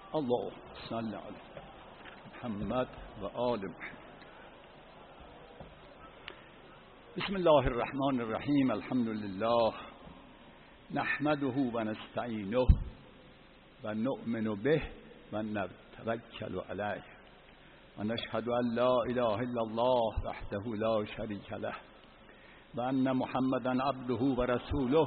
الله صل علی محمد و آل محمد. بسم الله الرحمن الرحیم. الحمد لله نحمده و نستعینه و نؤمن به و نتوکل علیه و نشهد ان لا اله الا الله وحده لا شریک له و ان محمدا عبده و رسوله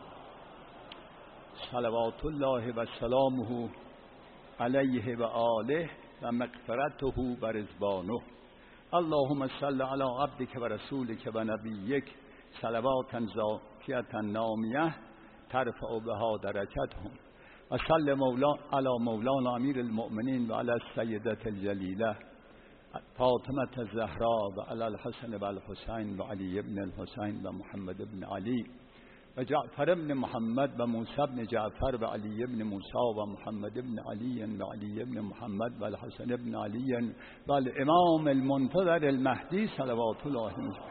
صلوات الله و سلامه علیه و آله و مغفرته و رضوانه. اللهم صل علی عبدک و رسولک و نبیک صلواتا زاکیة نامیة ترفع بها درجتهم و صل علی مولانا امیر المؤمنین و علی السیدة الجلیلة فاطمة الزهراء و علی الحسن و الحسین و علی ابن الحسین و محمد ابن علی و جعفر ابن محمد و موسی ابن جعفر و علی ابن موسی و محمد ابن علی و علی ابن محمد و الحسن ابن علی و الامام المنتظر المهدی صلوات الله علیه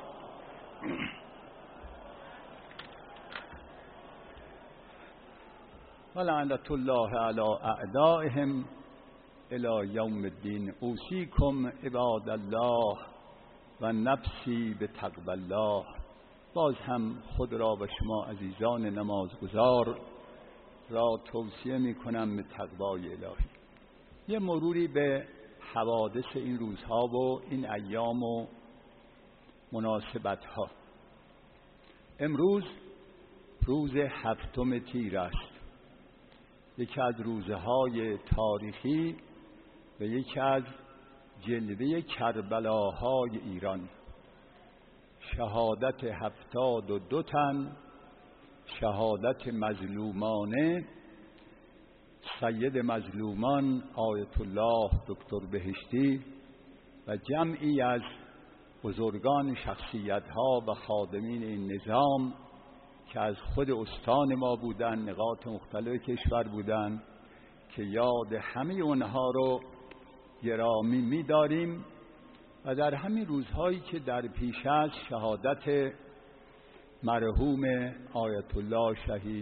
و لعنت الله علی اعدائهم الی یوم الدین. اوصیکم عباد الله و نفسی بتقوی الله. باز هم خود را و شما عزیزان نمازگزار را توصیه می کنم به تقوای الهی. یه مروری به حوادث این روزها و این ایام و مناسبتها. امروز روز 7 تیر است، یکی از روزهای تاریخی و یکی از جلوه کربلاهای ایران. شهادت 72 تن، شهادت مظلومانه سید مظلومان آیت الله دکتر بهشتی و جمعی از بزرگان شخصیت‌ها و خادمین این نظام که از خود استان ما بودن، نقاط مختلف کشور بودن، که یاد همه اونها رو گرامی می‌داریم. و در همین روزهایی که در پیش از شهادت مرحوم آیت الله شهید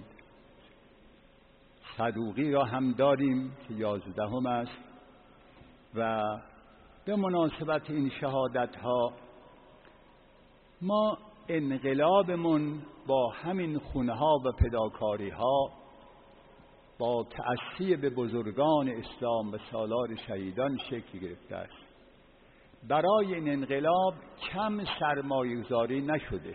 صدوقی را هم داریم که 11 است و به مناسبت این شهادت ها ما انقلابمون با همین خونه ها و فداکاری ها با تأسی به بزرگان اسلام و سالار شهیدان شکل گرفته است. برای این انقلاب کم سرمایه‌گذاری نشده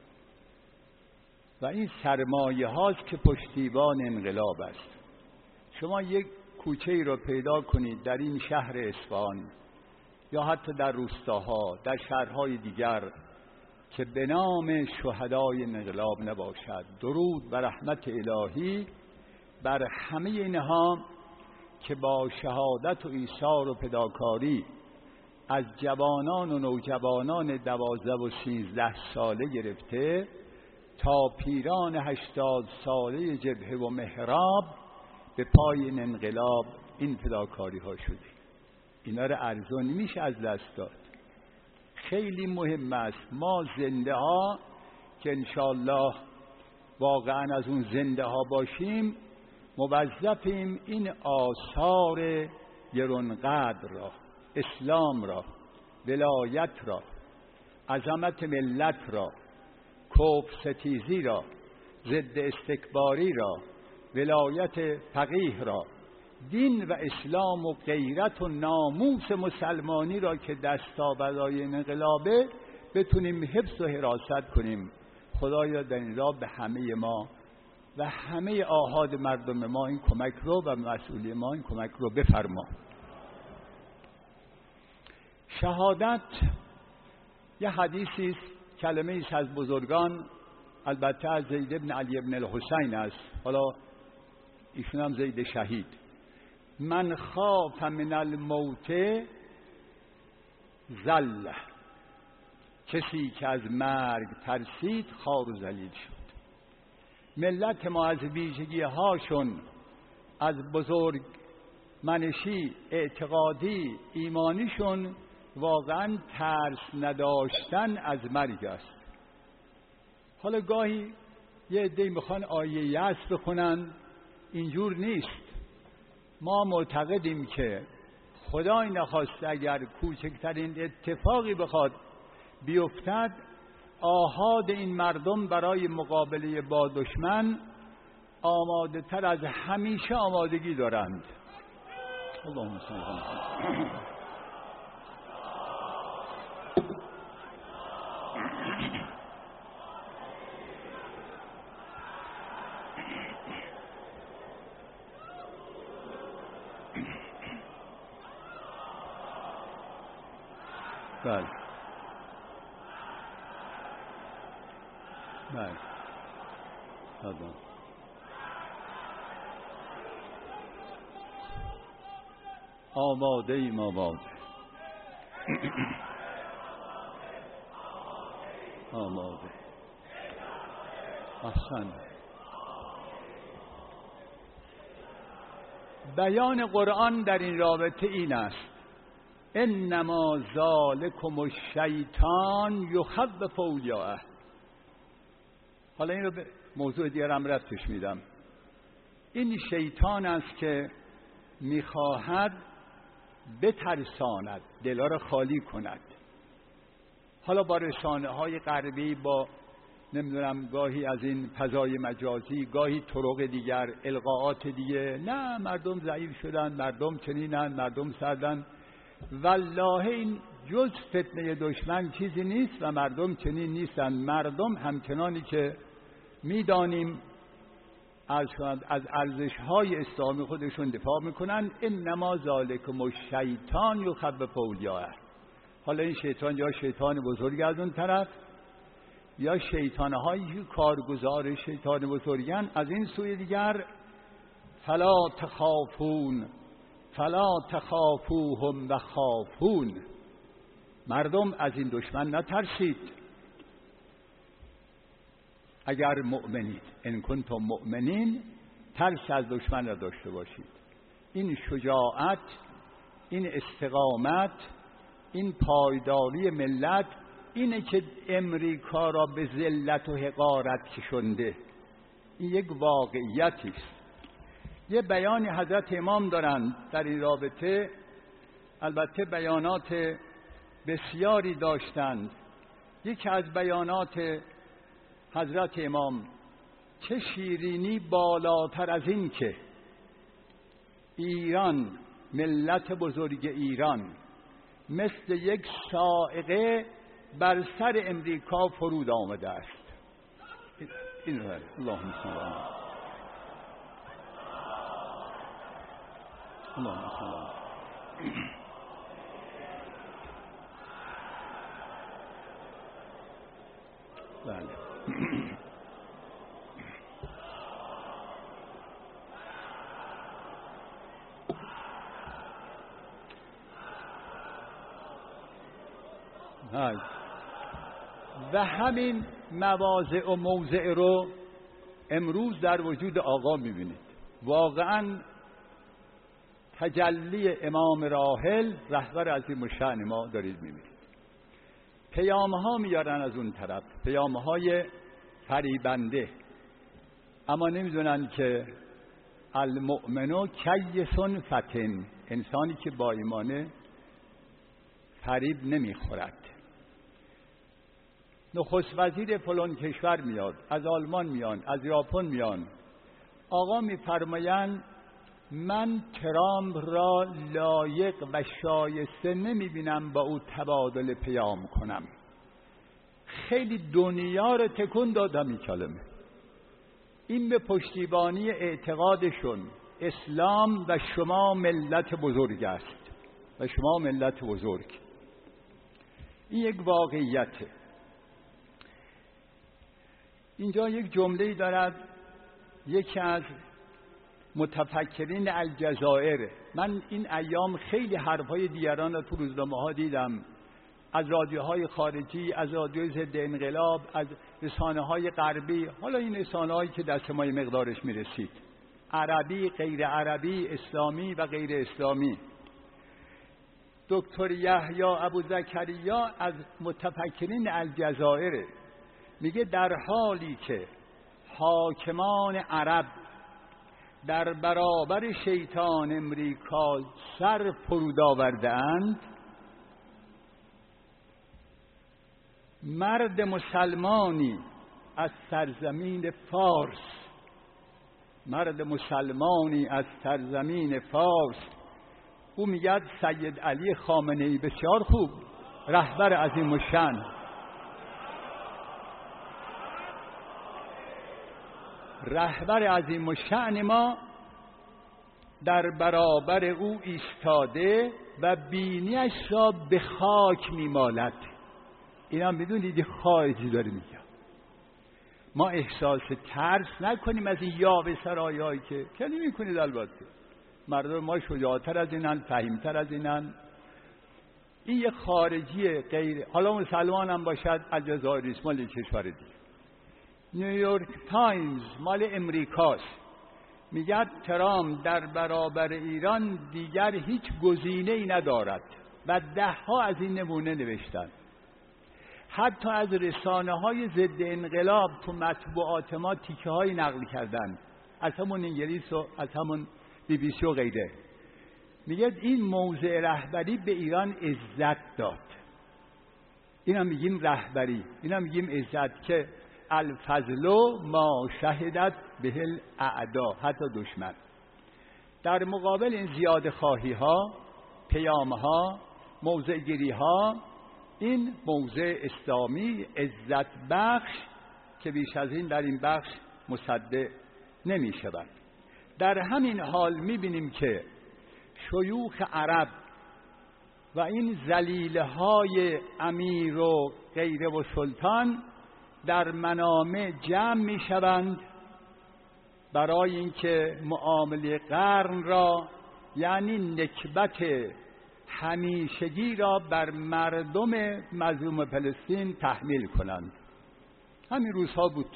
و این سرمایه هاست که پشتیبان انقلاب است. شما یک کوچه ای رو پیدا کنید در این شهر اصفهان یا حتی در روستاها، در شهرهای دیگر که به نام شهدای انقلاب نباشد. درود و رحمت الهی بر همه اینها که با شهادت و ایثار و فداکاری از جوانان و نوجوانان 12 و 13 ساله گرفته تا پیران 80 ساله جبهه و محراب به پای این انقلاب این فداکاری ها شده. اینا رو ارزون میشه از دست داد. خیلی مهم است ما زنده ها که انشالله واقعا از اون زنده ها باشیم موظفیم این آثار گرانقدر را، اسلام را، ولایت را، عظمت ملت را، کفر ستیزی را، ضد استکباری را، ولایت فقیه را، دین و اسلام و غیرت و ناموس مسلمانی را که دستاوردهای انقلابه بتونیم حفظ و حراست کنیم. خدایا در این راه به همه ما و همه آحاد مردم ما این کمک رو و مسئولی ما این کمک رو بفرما. شهادت یه حدیثی است، کلمه ایست از بزرگان، البته از زید ابن علی ابن الحسین است. حالا ایشون هم زید شهید. من خاف من الموت ذل. کسی که از مرگ ترسید خوار و ذلیل شد. ملت ما از ویژگی هاشون، از بزرگ منشی اعتقادی ایمانیشون واقعا ترس نداشتن از مرگ است. حالا گاهی یه عده‌ای میخوان آیه یأس بخونن، اینجور نیست. ما معتقدیم که خدای نخواسته اگر کوچکترین اتفاقی بخواد بیفتد، آحاد این مردم برای مقابله با دشمن آماده تر از همیشه آمادگی دارند. اللهم صل علی بله بله آماده ایم آماده آماده. احسن. بیان قرآن در این رابطه این است: انما ذالکم الشیطان یخوف اولیاءه. حالا این رو به موضوع دیگر هم ربطش میدم. این شیطان است که میخواهد بترساند، دلا را خالی کند. حالا با رسانه های غربی، با نمیدونم گاهی از این فضای مجازی، گاهی طرق دیگر، القاءات دیگه، نه مردم ضعیف شدن، مردم چنینن، مردم سردن. والله این جز فتنه دشمن چیزی نیست و مردم چنین نیستن. مردم همچنانی که میدانیم از ارزش‌های اسلامی خودشون دفاع میکنن. انما ذالکم الشیطان یخوف اولیاءه. حالا این شیطان یا شیطان بزرگ از اون طرف یا شیطان‌هایی که کارگزار شیطان بزرگن از این سوی دیگر. فلا تخافوهم و خافون. مردم از این دشمن نترسید اگر مؤمنید. ان کنتم مؤمنین، ترس از دشمن را داشته باشید. این شجاعت، این استقامت، این پایداری ملت اینه که امریکا را به ذلت و حقارت کشونده. این یک واقعیتی است. یه بیانی حضرت امام دارند در این رابطه. البته بیانات بسیاری داشتند. یکی از بیانات حضرت امام چه شیرینی بالاتر از این که ایران، ملت بزرگ ایران، مثل یک صاعقه بر سر امریکا فرود آمده است. این رو اللهم صل علی اللهم صل علی. بله. و همین مواضع و موضع رو امروز در وجود آقا میبینید. واقعا تجلی امام راحل، رهبر عظیم الشأن ما دارید میبینید. پیام‌ها میارن از اون طرف، پیام‌های فریبنده، اما نمیدونن که المؤمن کیس فتن. انسانی که با ایمانه فریب نمیخورد. نخست وزیر فلان کشور میاد، از آلمان میان، از ژاپن میان. آقا میفرمایند من ترامپ را لایق و شایسته نمیبینم با او تبادل پیام کنم. خیلی دنیا رو تکون دادم این کلمه. این به پشتیبانی اعتقادشون اسلام و شما ملت بزرگ است و شما ملت بزرگ. این یک واقعیته. اینجا یک جمله‌ای دارد یکی از متفکرین الجزایر. من این ایام خیلی حرفهای دیگران را تو روزنامه‌ها دیدم، از رادیوهای خارجی، از رادیوی ضد انقلاب، از رسانه‌های غربی. حالا این رسانه‌هایی که دست ما مقدارش میرسید، عربی، غیر عربی، اسلامی و غیر اسلامی. دکتر یحیی ابوزکریا از متفکرین الجزایر میگه در حالی که حاکمان عرب در برابر شیطان امریکا سر فرود آورده‌اند، مرد مسلمانی از سرزمین فارس، مرد مسلمانی از سرزمین فارس، او میگه سید علی خامنه‌ای، بسیار خوب، رهبر عظیم الشأن، رهبر عظیم الشأن ما در برابر او ایستاده و بینیش را به خاک میمالد. اینا میدونید خارجی داره میگه. ما احساس ترس نکنیم از این یاوه سرایایی که نمی‌کنید. البته مردم ما شجاعتر از اینن، فهیمتر از اینن. این یه خارجی غیر، حالا مسلمان هم باشد، الجزایر است، مال کشور دیگه. نیویورک تایمز مال امریکاست، میگه ترامپ در برابر ایران دیگر هیچ گزینه‌ای ندارد و 10 از این نمونه نوشتن. حتی از رسانه‌های ضد انقلاب تو مطبوعات ما تیکه‌های نقل کردن، از همون انگلیس و از همون BBC و غیره. میگه این موضع رهبری به ایران عزت داد. اینا میگیم رهبری، اینا میگیم عزت، که الفضل ما شهدت به الاعدا، حتی دشمن. در مقابل این زیاده خواهی ها، پیام ها، موضع گیری ها، این موضع اسلامی عزت بخش که بیش از این در این بخش مصدق نمی شود. در همین حال می بینیم که شیوخ عرب و این ذلیله های امیر و غیره و سلطان در منامه جمع می شوند برای اینکه معامله قرن را، یعنی نکبت همیشگی را بر مردم مظلوم فلسطین تحمیل کنند. همین روزها بود.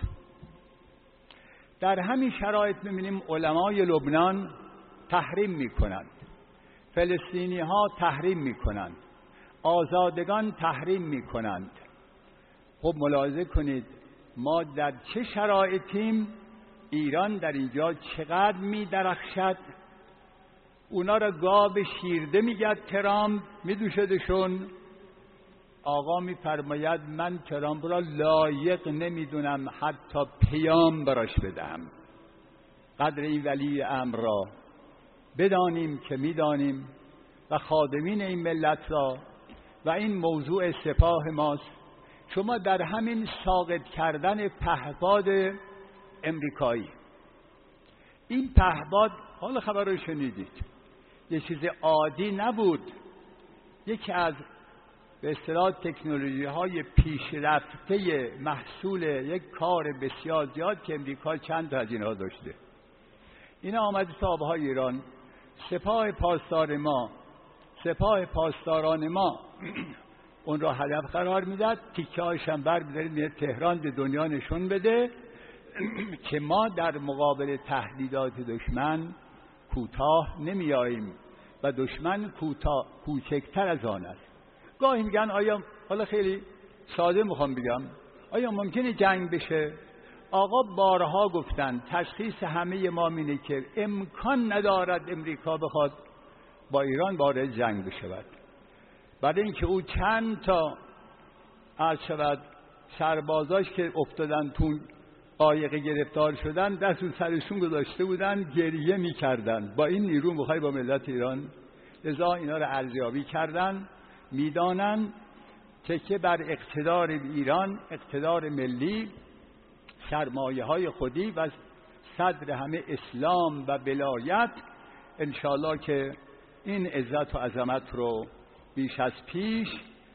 در همین شرایط می‌بینیم علمای لبنان تحریم می‌کنند، فلسطینی ها تحریم می‌کنند، آزادگان تحریم می‌کنند. خب ملاحظه کنید ما در چه شرایطیم، ایران در اینجا چقدر می‌درخشد. اونا را گاو شیرده میگد ترامپ، میدوشدشون. آقا میفرماید من ترامپ را لایق نمیدونم حتی پیام براش بدم. قدر این ولی امر را بدانیم که میدانیم و خادمین این ملت را، و این موضوع سپاه ماست. شما در همین ساقط کردن پهپاد امریکایی، این پهپاد، حالا خبر رو شنیدید، یه چیز عادی نبود. یکی از به اصطلاح تکنولوژی های پیشرفته محصول یک کار بسیار زیاد که امریکا چند تا از اینها داشته. اینا آمده تا آبهای ایران. سپاه پاسدار ما، سپاه پاسداران ما اون را هدف قرار میداد، تیکه هایش هم بر می‌دارید تهران به دنیا نشون بده که ما در مقابل تهدیدات دشمن کوتاه نمیاییم و دشمن کوچکتر از آن است. گاهی میگن آیا، حالا خیلی ساده میخوام بگم، آیا ممکنه جنگ بشه؟ آقا بارها گفتن تشخیص همه ما اینه که امکان ندارد امریکا بخواد با ایران وارد جنگ بشود، برای اینکه او چند تا عرض شود سربازاش که افتادن تو قایق گرفتار شدن، دست رو سرشون گذاشته بودن گریه میکردن. با این نیرو میخوای با ملت ایران؟ لذا اینا رو ارزیابی کردن، میدانن که بر اقتدار ایران، اقتدار ملی، سرمایه های خودی و صدر همه اسلام و ولایت، انشاءالله که این عزت و عظمت رو بیش از پیش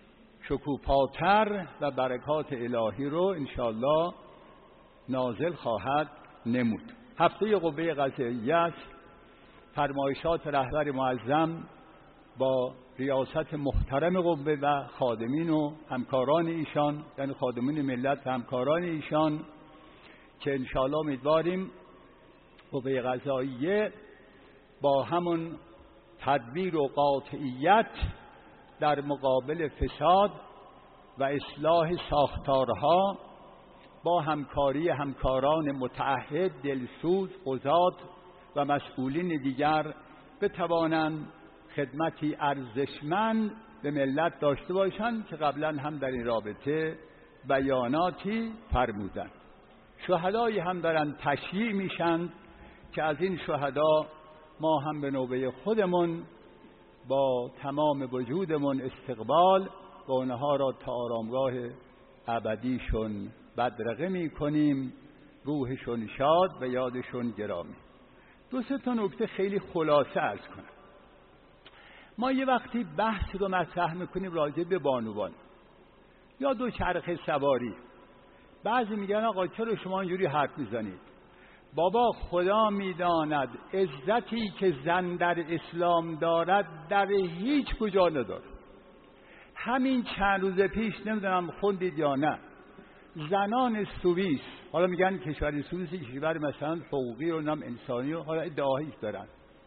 شکوفاتر و برکات الهی رو انشاءالله نازل خواهد نمود. هفته قوه قضاییه است. فرمایشات رهبر معظم با ریاست محترم قوه و خادمین و همکاران ایشان، یعنی خادمین ملت و همکاران ایشان، که انشاءالله امیدواریم قوه قضاییه با همون تدبیر و قاطعیت در مقابل فساد و اصلاح ساختارها، با همکاری همکاران متعهد، دلسوز، قضات و مسئولین دیگر بتوانند خدمتی ارزشمند به ملت داشته باشند که قبلا هم در این رابطه بیاناتی فرمودند. شهدایی هم دارن تشییع میشن که از این شهدا ما هم به نوبه خودمون با تمام وجودمون استقبال و اونها را تا آرامگاه ابدیشون بدرقه میکنیم، روحشون شاد و یادشون گرامی. دو سه تا نکته خیلی خلاصه عرض کنم. ما یه وقتی بحث رو مطرح میکنیم راجع به بانوان یا دوچرخه سواری. بعضی میگن آقا چرا شما اینجوری حرف میزنید؟ بابا خدا میداند عزتی که زن در اسلام دارد در هیچ کجا نداره. همین چند روز پیش نمیدونم خوندید یا نه، زنان سوئیس، حالا میگن کشور سوئیس کشور مثلا حقوقی و نام انسانی و حالا ادعایی دارن،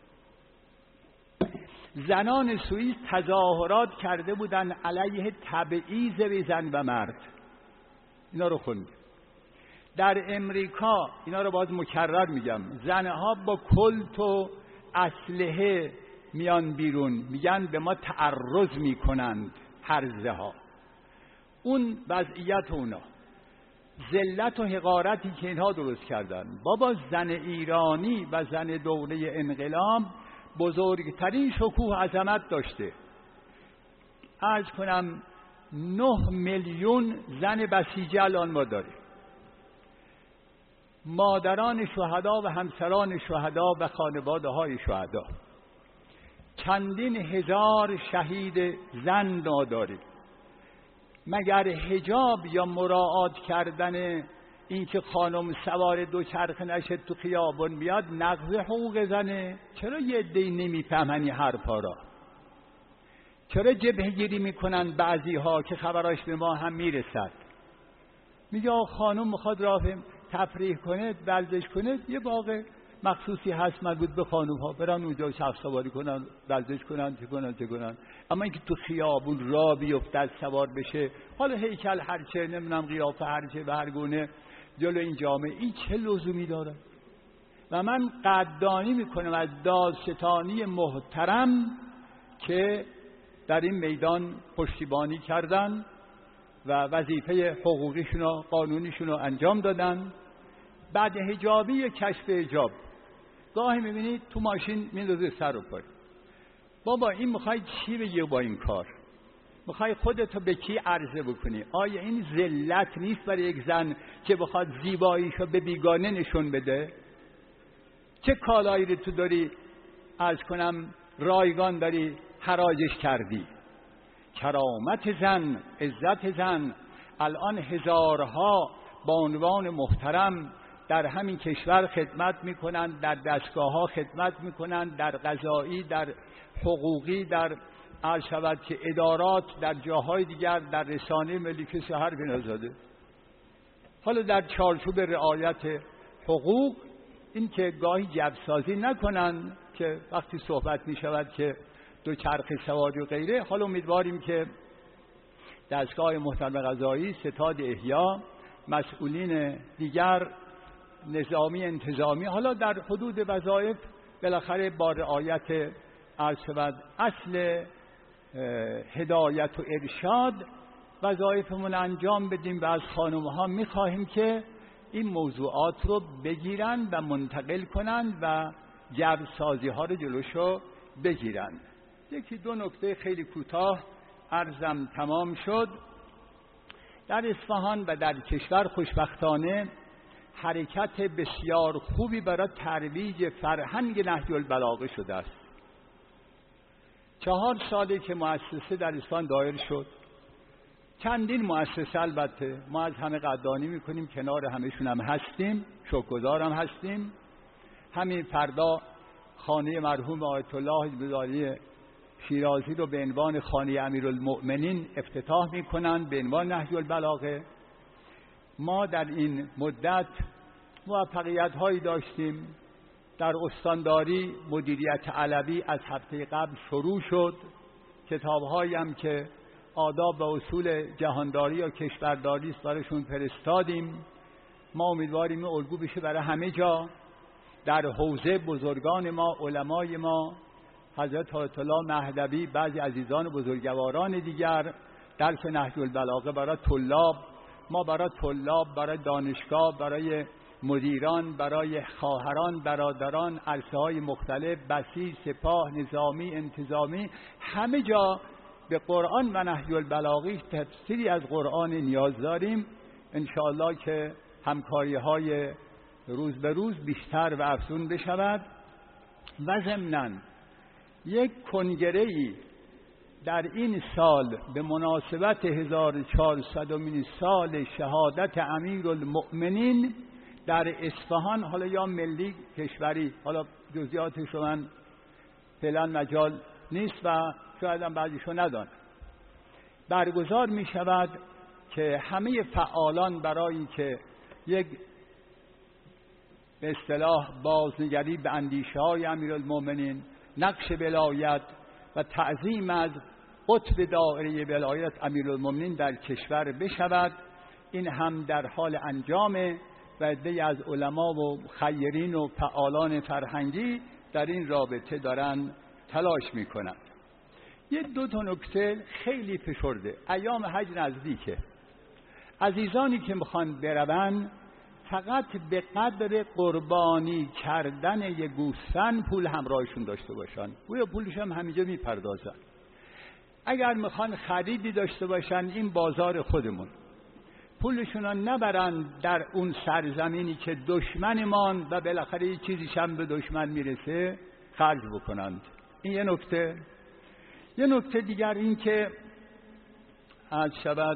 زنان سوئیس تظاهرات کرده بودن علیه تبعیض زن و مرد. اینا رو خوند. در امریکا، اینا رو باز مکرر میگم، زنها با کلت و اسلحه میان بیرون، میگن به ما تعرض میکنند هرزه ها. اون وضعیت اونا، ذلت و حقارتی که اینها درست کردن. بابا زن ایرانی و زن دوره انقلاب بزرگترین شکوه عظمت داشته. عرض کنم 9 میلیون زن بسیجه الان ما داریم. مادران شهدا و همسران شهدا و خانواده های شهدا، چندین هزار شهید زن داریم. مگر حجاب یا مراعات کردن اینکه خانم سوار دوچرخه نشه تو خیابون بیاد نقض حقوق زنه؟ چرا یه عده‌ای نمیفهمن این حرفا را؟ چرا جبهه گیری میکنن بعضی ها که خبراش به ما هم میرسد؟ میگه خانم میخواد راه تفریح کنه، ورزش کنه، یه باغ مخصوصی هست مربوط به خانم ها، برن اونجا شخص سواری کنن، ورزش کنن، چه کنن. اما اینکه تو خیابون راه بیفته سوار بشه، حالا هیکل هرچه، نمیدونم قیافه هرچه و هر گونه جلو این جامعه، این چه لزومی داره؟ و من قدردانی میکنم از دادستانی محترم که در این میدان پشتیبانی کردن و وظیفه حقوقیشون و قانونیشون رو انجام دادن. بعد حجابی کشف حجاب، گاهی میبینید تو ماشین میندازه سر و پای. بابا این میخوای چی بگی با این کار؟ میخوای خودتو به کی عرضه بکنی؟ آیا این ذلت نیست برای یک زن که بخواد زیباییشو به بیگانه نشون بده؟ چه کالایی رو تو داری عرض کنم رایگان داری حراجش کردی؟ کرامت زن، عزت زن، الان هزارها بانوان محترم در همین کشور خدمت میکنن، در دستگاه ها خدمت میکنن، در قضایی، در حقوقی، در عرض شود که ادارات، در جاهای دیگر، در رسانه ملی کسی حرفی نزده. حالا در چارچوب رعایت حقوق این که گاهی جبسازی نکنن که وقتی صحبت میشود که دوچرخه سواری و غیره. حالا امیدواریم که دستگاه محترم قضایی، ستاد احیا، مسئولین دیگر نظامی انتظامی، حالا در حدود وظایف بالاخره با رعایت اصل هدایت و ارشاد وظایفمون انجام بدیم و از خانم‌ها می‌خواهیم که این موضوعات رو بگیرن و منتقل کنن و جبرسازی‌ها رو جلوشو بگیرن. یکی دو نکته خیلی کوتاه عرضم تمام شد. در اصفهان و در کشور خوشبختانه حرکت بسیار خوبی برای ترویج فرهنگ نهج البلاغه شده است. 4 ساله که مؤسسه در اصفهان دایر شد. چندین مؤسسه، البته ما از همه قدردانی میکنیم، کنار همهشون هم هستیم، شکرگزار هم هستیم. همین فردا خانه مرحوم آیت الله حجب‌زاده شیرازی رو به عنوان خانه امیرالمؤمنین افتتاح میکنن به عنوان نهج البلاغه. ما در این مدت موفقیت هایی داشتیم. در استانداری مدیریت علوی از هفته قبل شروع شد. کتاب هایی هم که آداب و اصول جهانداری یا کشورداری است براشون فرستادیم. ما امیدواریم الگو بشه برای همه جا. در حوزه بزرگان ما، علمای ما، حضرت آیت الله مهدوی، بعضی عزیزان بزرگواران دیگر، درس نهج البلاغه برای طلاب، ما برای طلاب، برای دانشگاه، برای مدیران، برای خواهران، برادران، عرصه‌های مختلف، بسیج، سپاه، نظامی، انتظامی، همه جا به قرآن و نهج البلاغه تفسیری از قرآن نیاز داریم. انشاءالله که همکاری‌های روز به روز بیشتر و افزون بشود. و ضمناً یک کنگره‌ای در این سال به مناسبت 1400مین سال شهادت امیرالمؤمنین در اصفهان، حالا یا ملی کشوری، حالا جزئیاتش رو من فعلا مجال نیست و شاید هم بعضیشو ندانم، برگزار می شود که همه فعالان برای که یک به اصطلاح بازنگری به اندیشه های امیرالمؤمنین، نقش ولایت و تعظیم از قطب دایره ولایت امیرالمؤمنین در کشور بشود. این هم در حال انجامه و عده‌ای از علما و خیرین و فعالان فرهنگی در این رابطه دارن تلاش میکنند. یه دو تا نکته خیلی فشرده. ایام حج نزدیکه. عزیزانی که میخوان برون فقط به قدر قربانی کردن یه گوسفند پول همراهشون داشته باشن. گویا پولش هم همینجا میپردازن. اگر میخوان خریدی داشته باشن، این بازار خودمون، پولشون رو نبرن در اون سرزمینی که دشمنمان و بالاخره یه چیزیش هم به دشمن میرسه خرج بکنند. این یه نکته. یه نکته دیگر این که از شود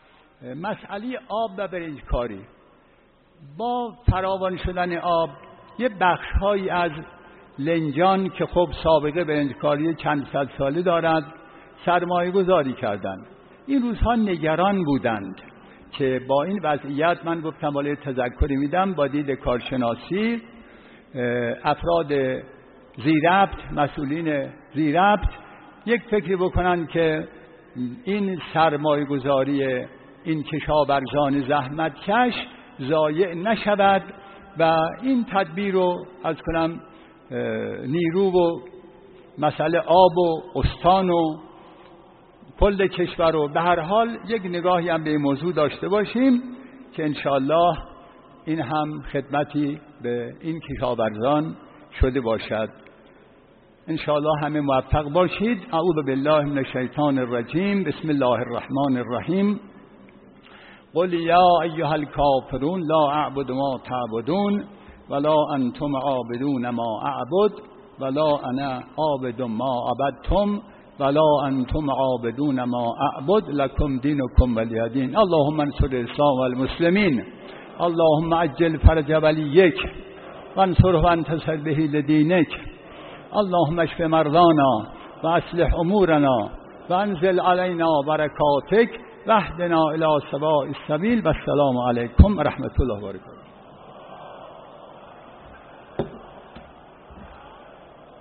مسئله آب و برنجکاری. با فراوان شدن آب یه بخش‌هایی از لنجان که خب سابقه برنجکاری چند صد ساله دارد سرمایه گذاری کردند. این روزها نگران بودند که با این وضعیت، من گفتم بالای تذکری میدم با دید کارشناسی، افراد ذی‌ربط، مسئولین ذی‌ربط یک فکری بکنن که این سرمایه گذاری این کشاورزان زحمتکش ضایع نشود و این تدبیر رو از کنم نیرو و مسئله آب و استان و کل کشور رو به هر حال یک نگاهی هم به این موضوع داشته باشیم که انشاءالله این هم خدمتی به این کشاورزان شده باشد. انشاءالله همه موفق باشید. اعوذ بالله من الشیطان الرجیم. بسم الله الرحمن الرحیم. قل یا ایها الکافرون لا اعبد ما تعبدون ولا انتم عابدون ما اعبد ولا انا عابد ما عبدتم ولا انتم عابدون ما اعبد لکم دینکم ولی دین. اللهم انصر الاسلام والمسلمین. اللهم عجل فرج ولیک وانصره وانتصر به لدینک. اللهم اشف مرضانا و اصلح امورنا و انزل علینا برکاتک واهدنا الی سواء السبیل و السلام علیکم و رحمت الله و برکاته.